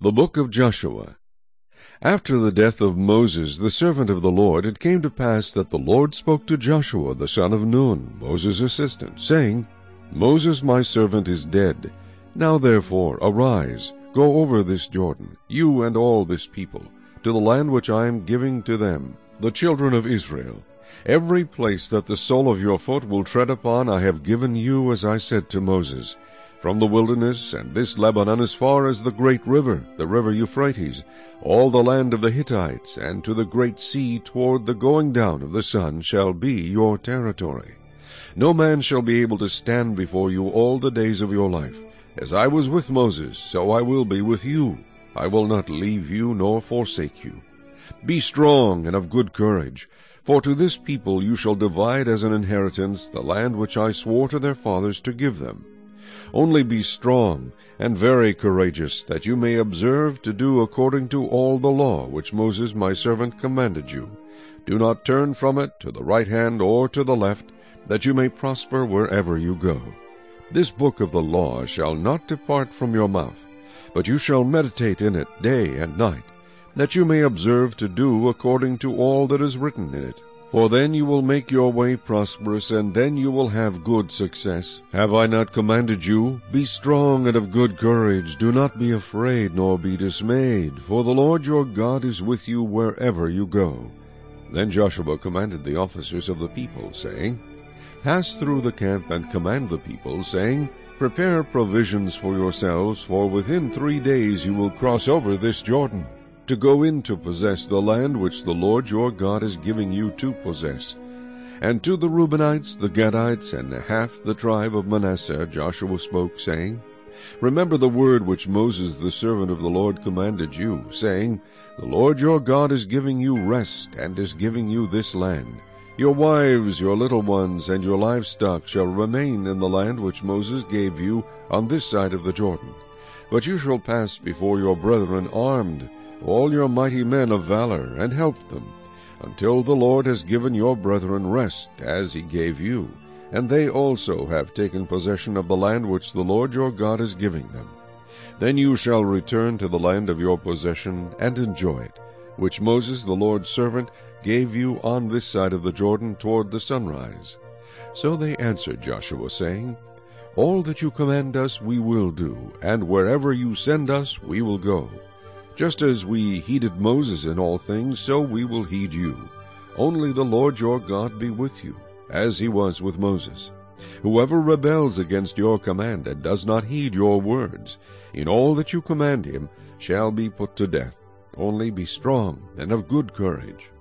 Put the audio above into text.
The Book of Joshua. After the death of Moses, the servant of the Lord, it came to pass that the Lord spoke to Joshua the son of Nun, Moses' assistant, saying, Moses my servant is dead. Now therefore arise, go over this Jordan, you and all this people, to the land which I am giving to them, the children of Israel. Every place that the sole of your foot will tread upon I have given you, as I said to Moses, from the wilderness and this Lebanon as far as the great river, the river Euphrates, all the land of the Hittites, and to the great sea toward the going down of the sun shall be your territory. No man shall be able to stand before you all the days of your life. As I was with Moses, so I will be with you. I will not leave you nor forsake you. Be strong and of good courage, for to this people you shall divide as an inheritance the land which I swore to their fathers to give them. Only be strong and very courageous, that you may observe to do according to all the law which Moses my servant commanded you. Do not turn from it to the right hand or to the left, that you may prosper wherever you go. This book of the law shall not depart from your mouth, but you shall meditate in it day and night, that you may observe to do according to all that is written in it. For then you will make your way prosperous, and then you will have good success. Have I not commanded you? Be strong and of good courage. Do not be afraid, nor be dismayed, for the Lord your God is with you wherever you go. Then Joshua commanded the officers of the people, saying, Pass through the camp and command the people, saying, Prepare provisions for yourselves, for within 3 days you will cross over this Jordan, to go in to possess the land which the Lord your God is giving you to possess. And to the Reubenites, the Gadites, and half the tribe of Manasseh Joshua spoke, saying, Remember the word which Moses the servant of the Lord commanded you, saying, The Lord your God is giving you rest, and is giving you this land. Your wives, your little ones, and your livestock shall remain in the land which Moses gave you on this side of the Jordan. But you shall pass before your brethren armed, all your mighty men of valor, and help them, until the Lord has given your brethren rest, as he gave you, and they also have taken possession of the land which the Lord your God is giving them. Then you shall return to the land of your possession, and enjoy it, which Moses the Lord's servant gave you on this side of the Jordan toward the sunrise. So they answered Joshua, saying, All that you command us we will do, and wherever you send us we will go. Just as we heeded Moses in all things, so we will heed you. Only the Lord your God be with you, as he was with Moses. Whoever rebels against your command and does not heed your words, in all that you command him, shall be put to death. Only be strong and of good courage.